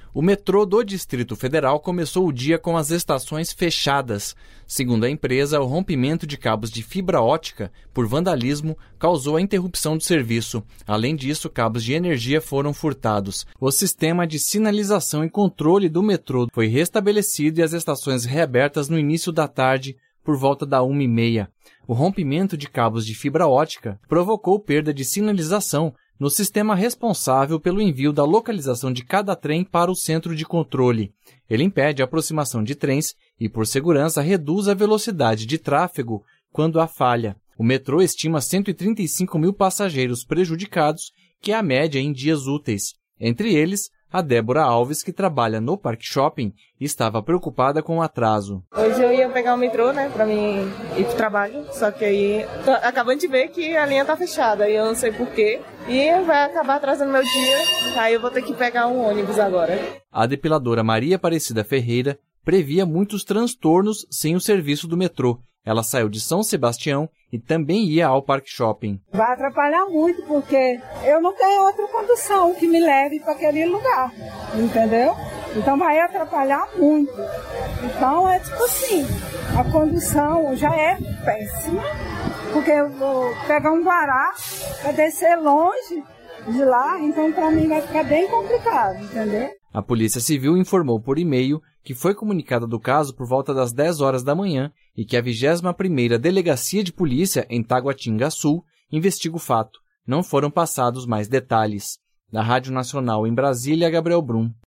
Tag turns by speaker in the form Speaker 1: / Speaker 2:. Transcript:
Speaker 1: O metrô do Distrito Federal começou o dia com as estações fechadas. Segundo a empresa, o rompimento de cabos de fibra ótica por vandalismo causou a interrupção do serviço. Além disso, cabos de energia foram furtados. O sistema de sinalização e controle do metrô foi restabelecido e as estações reabertas no início da tarde, por volta da 1h30. O rompimento de cabos de fibra ótica provocou perda de sinalização no sistema responsável pelo envio da localização de cada trem para o centro de controle. Ele impede a aproximação de trens e, por segurança, reduz a velocidade de tráfego quando há falha. O metrô estima 135 mil passageiros prejudicados, que é a média em dias úteis. Entre eles, a Débora Alves, que trabalha no Parque Shopping, estava preocupada com o atraso.
Speaker 2: Hoje eu ia pegar o metrô, pra mim ir pro trabalho, só que aí acabando de ver que a linha tá fechada, e eu não sei porquê, e vai acabar atrasando meu dia, aí eu vou ter que pegar um ônibus agora.
Speaker 1: A depiladora Maria Aparecida Ferreira previa muitos transtornos sem o serviço do metrô. Ela saiu de São Sebastião e também ia ao Parque Shopping.
Speaker 3: Vai atrapalhar muito, porque eu não tenho outra condução que me leve para aquele lugar, entendeu? Então vai atrapalhar muito. Então é tipo assim, a condução já é péssima, porque eu vou pegar um Guará para descer longe de lá, então para mim vai ficar bem complicado, entendeu?
Speaker 1: A Polícia Civil informou por e-mail que foi comunicada do caso por volta das 10 horas da manhã e que a 21ª Delegacia de Polícia em Taguatinga Sul investiga o fato. Não foram passados mais detalhes. Da Rádio Nacional em Brasília, Gabriel Brum.